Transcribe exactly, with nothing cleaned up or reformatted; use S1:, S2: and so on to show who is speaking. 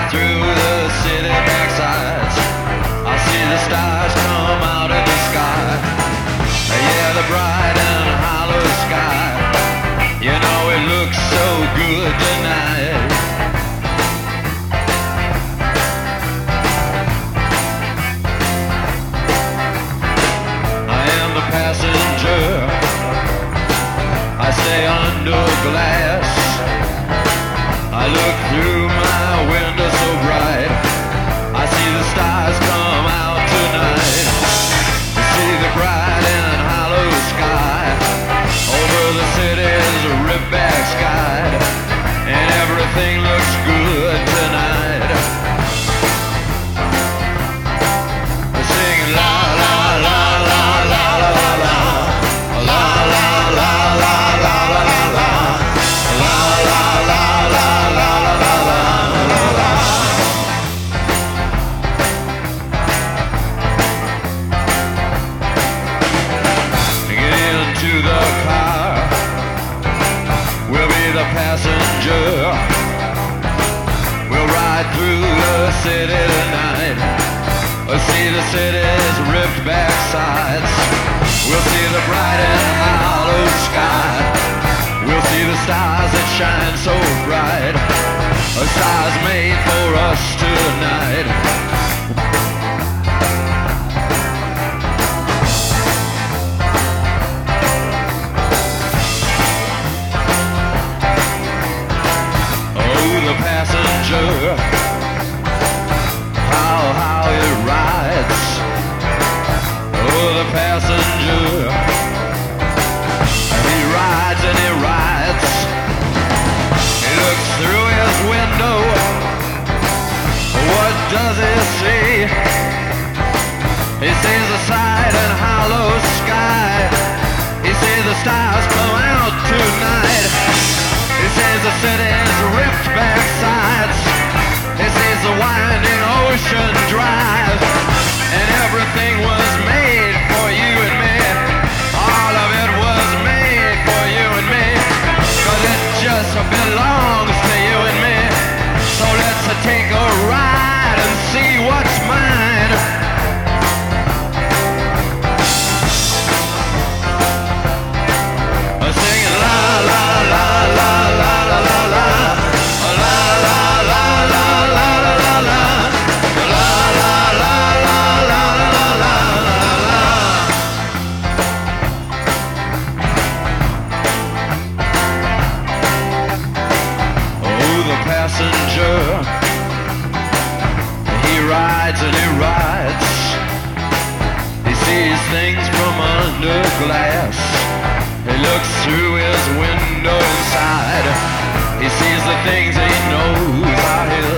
S1: through the city backsides, I see the stars come out of the sky. Yeah, the bright and hollow sky. You know it looks so good tonight. I am the passenger. I stay under glass. I look through my window so bright. I see the stars come out tonight. I see the bright and hollow sky over the city's ripped back sky, and everything looks good tonight. We're singing la la la la la la la la la la la la la la la la. Passenger, we'll ride through the city tonight. We'll see the city's ripped back sides. We'll see the bright and hollow sky. We'll see the stars that shine so bright. A stars made for us tonight. Passenger, how, how it rides. Oh, the passenger, he rides and he rides. He looks through his window. What does he see? He sees the side and hollow sky. He sees the stars come out tonight. He sees the city's ripped back sides. He sees the winding ocean drive. And everything was made for you and me. All of it was made for you and me. Cause it just belongs to you and me. So let's take a ride and see what's mine. Singing la la la la la la la la la la la la la la la la passenger, he rides and he rides. He sees things from under glass. He looks through his window inside. He sees the things he knows are his.